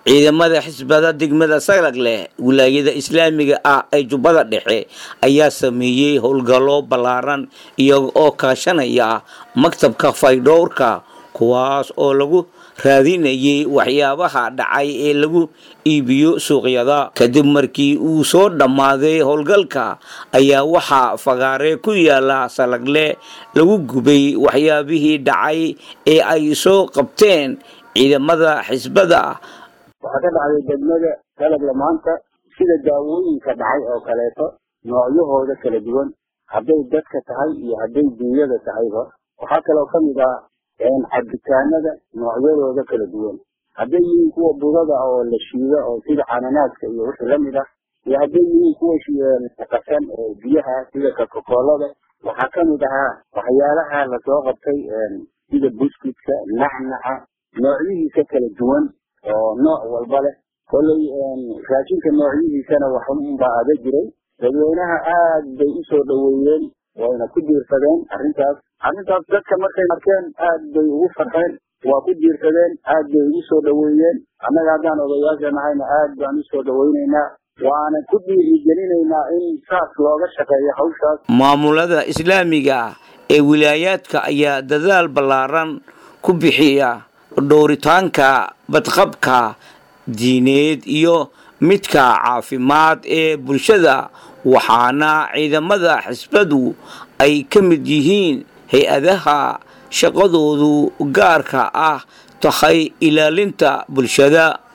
ciidamada xisbada degmada Salagle wilaayada Islaamiga ah ee Jubbada Dhexe ayaa sameeyay howlgallo balaaran iyaga oo kaashanaya maktabka faydhowrka kuwaas oo lagu raadinayay waxyaabaha dhacay ee lagu iibiyo suuqyada kadib markii uu soo dhamaaday howlgalka ayaa waxa fagaare ku yaala Salagle lagu gubay waxyaabihii dhacay ee ay soo qabteen ciidamada xisbada waxa ka dhacay degmada Salagle maanta sida daawooyinka dhacay oo kaleeto noocyahooda kala duwan haday dadka tahay iyo haday dunyada tahayba waxa kale oo kamid ah cabitaanada noocyadooda kala duwan haday yihiin kuwa budada oo la shiido oo sida cananaaska iyo wixii la mid ah iyo haday yihiin kuwa shaqasan oo biyaha sida Coca-Cola waxa kamid ah waxyaalaha la soo qabtay sida biscuitka nacnaca noocyadiisa kala duwan oo nooc walba leh kolay raashinka noocyadiisana waxa uu baada jiray dadweynaha aad bay u soo dhaweeyeen wayna ku diirsadeen arrintaas dadka markay arkeen aad bay ugu farxeen waa ku diirsadeen aad bay ugu soo dhaweeyeen annaga hadaan odayaasha nahayna aad baan u soo dhaweynaynaa waana ku dhiirigelinaynaa in saas looga shaqeeyo hawshaas maamulada islaamiga ee wilaayadka ayaa dadaal balaaran ku bixiya dhowritaanka badqabka diineed iyo midka caafimaad ee bulshada waxaana ciidamada xisbadu ay ka mid yihiin hay'adaha shaqadoodu gaarka ah tahay ilaalinta bulshada.